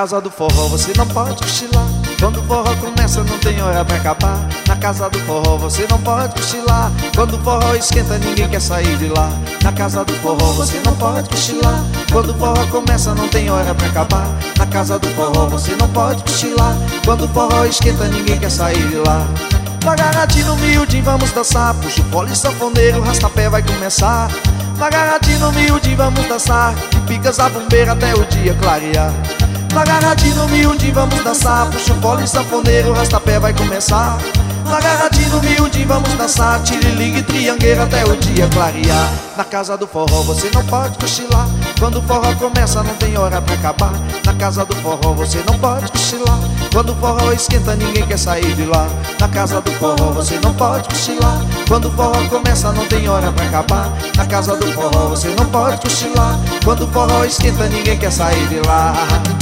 casa do forró você não pode cochilar. Quando o forró começa não tem hora pra acabar. Na casa do forró você não pode cochilar. Quando o forró esquenta ninguém quer sair de lá. Na casa do forró você não pode cochilar. Quando o forró começa não tem hora pra acabar. Na casa do forró você não pode cochilar. Quando o forró esquenta ninguém quer sair de lá. Vagaradinho, miudinho, vamos dançar. Puxa o fole sanfoneiro, rastapé vai começar. Vagaradinho, miudinho, vamos dançar. De picas a bombeira até o dia clarear. Vagaradinho, miudinho, vamos dançar. Puxa o fole sanfoneiro, rastapé vai começar. Vagaradinho, miudinho, vamos dançar. Tire-ligue e triangueira até o dia clarear. Na casa do forró você não pode cochilar. Quando o forró começa não tem hora pra acabar. Na casa do forró você não pode cochilar. Quando o forró esquenta ninguém quer sair de lá. Na casa do forró você não pode cochilar. Quando o forró começa não tem hora pra acabar. Na casa do forró você não pode cochilar. Quando o forró esquenta ninguém quer sair de lá.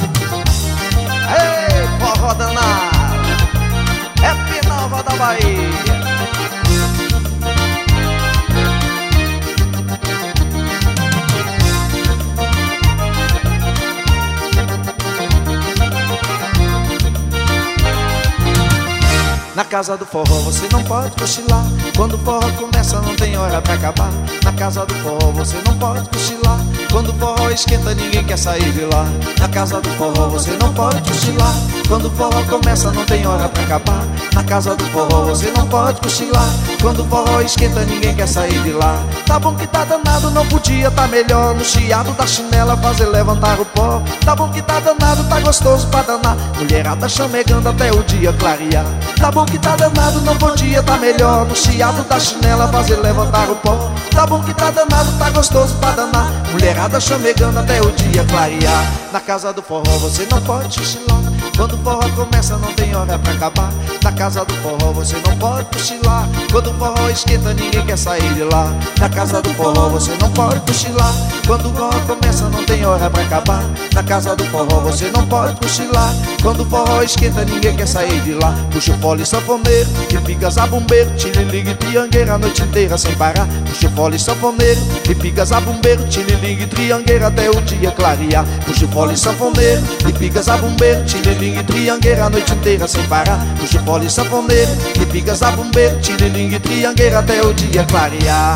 Ei, forró danado, é Pinalva da Bahia. Na casa do forró você não pode cochilar. Quando o forró começa não tem hora pra acabar. Na casa do forró você não pode cochilar. Quando o forró esquenta ninguém quer sair de lá. Na casa do forró você não pode cochilar. Quando o forró começa não tem hora pra acabar. Na casa do forró você não pode cochilar. Quando o forró esquenta ninguém quer sair de lá. Tá bom que tá danado, não podia tá melhor. No chiado da chinela fazer levantar o pó. Tá bom que tá danado, tá gostoso pra danar. Mulherada chamegando até o dia clarear. Tá bom que tá danado, não podia tá melhor. No chiado da chinela fazer levantar o pó. Tá bom que tá danado, tá gostoso pra danar. Mulherada chamegando até o dia clarear. Na casa do forró você não pode cochilar. Quando o forró começa não tem hora pra acabar. Na casa do forró você não pode cochilar. Quando o forró esquenta ninguém quer sair de lá. Na casa do forró você não pode cochilar. Quando o forró começa não tem hora pra acabar. Na casa do forró você não pode cochilar. Quando o forró esquenta ninguém quer sair de lá. Puxa o fole sanfoneiro e picas a bombeiro. Tire-ligue e triangueira a noite inteira sem parar. Puxa o fole sanfoneiro e picas a bombeiro. Tire-ligue e triangueira até o dia clarear. Puxa o fole sanfoneiro e picas a bombeiro. Tire-ligue e triangueira a noite inteira sem parar. Puxa o fole sanfoneiro e picas a bombeiro. Tire-ligue e triangueira até o dia clarear.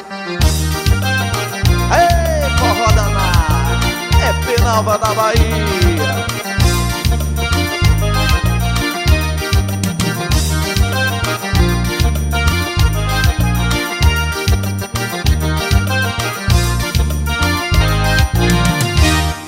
Ei, forró danado, é Pinalva da Bahia.